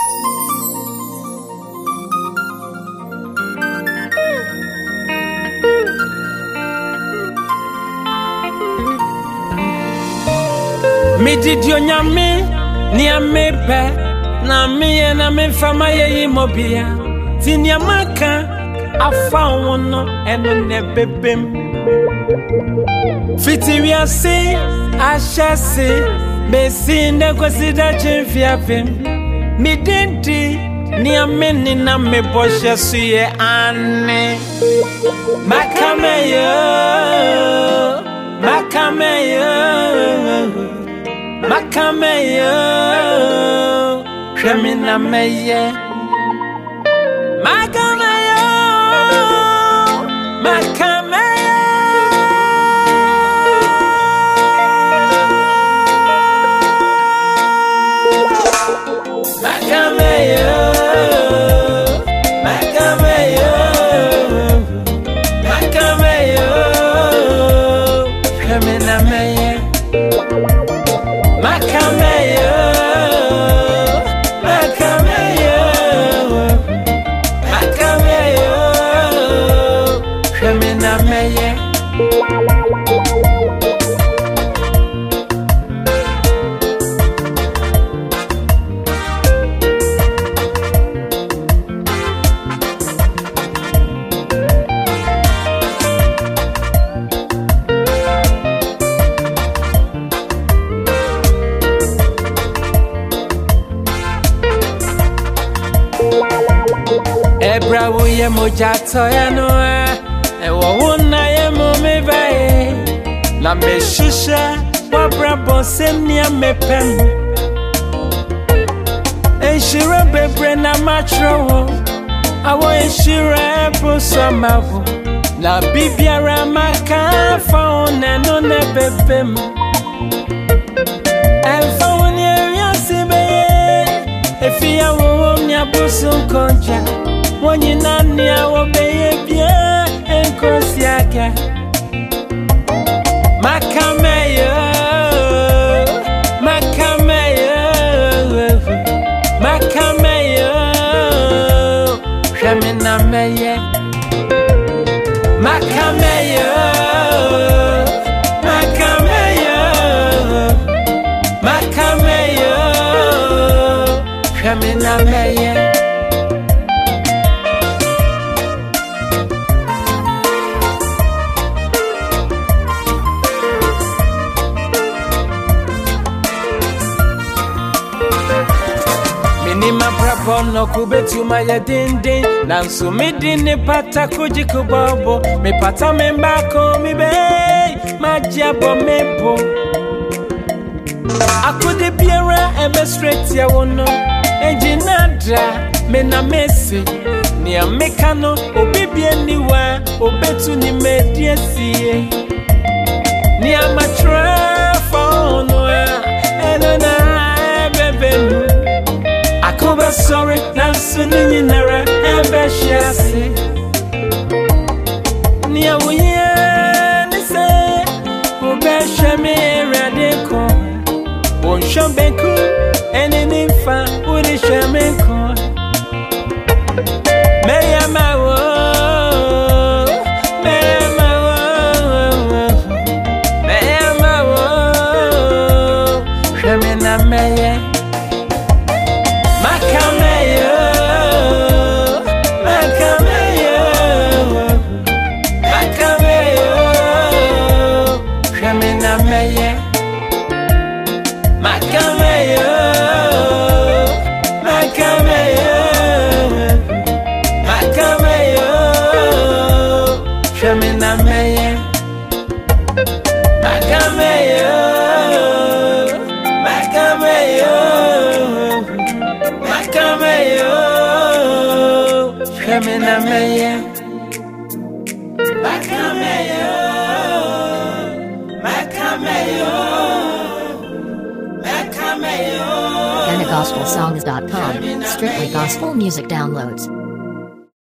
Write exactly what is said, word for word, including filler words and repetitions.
Me did you nyame ni amepe na me na me fama ye mobia tinia maka afa wono eno ne bebem fiti wi ase ashase me sinde kwasida chimfia fem mi dindi ni ameni na me boshe suye ane makameyo makameyo Makameyo, Shemina Meye. Makameyo, Makameyo, Makameyo, Makameyo, Makameyo, Shemina Meye. Makameyo, Makameyo, Makameyo, Shemina Meye. Ebra wo ye moja toya no e wo wona ye mo me bae na me shisha wa brabo semnia me pem e shira bebre na matro awo e shira po samavu na bibiara maka fa ona no ne bebem e fa woni ria sibe e fia wo mi abusun konja Wonyi nani awo beye bie enkosi aka Makameyo Makameyo Makameyo Shemina Meye Makameyo Makameyo Makameyo Shemina Meye Minima prabono kubetu maya dindin Nansu midini pata kujikubobo Mi pata membako mi be Majabo mepo Akude biera ebe straight ya wono Ejinadra mena mesi Ni amekano obibie niwa Obetu ni medie siye Ni amatra fono Eno na ebebenu Akuba sorry, nansu nini nara ebe shiase Ni awuye ni se Ube shemi radiko Wonsho benku eni nifa udi shemiko Meya mawo Meya mawo Meya mawo Shemina meye Makameyo, Makameyo, Makameyo, Shemina Meye. Makameyo, Makameyo, Makameyo, Shemina Meye. Makameyo, Makameyo. Makameyo, Shemina Meye. Makameyo, Makameyo, Makameyo. Ghana Gospel Songs dot com, strictly gospel music downloads.